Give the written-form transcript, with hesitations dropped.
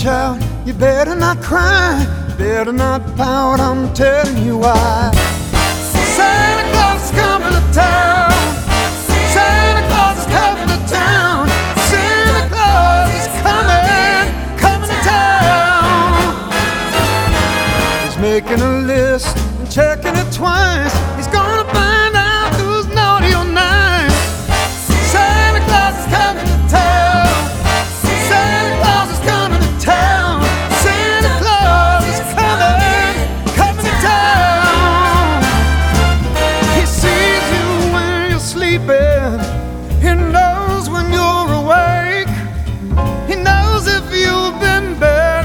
child, you better not cry, you better not pout, I'm telling you why. Santa Claus is coming to town. Santa Claus is coming to town. Santa Claus is coming to town. He's making a list and checking it twice. He's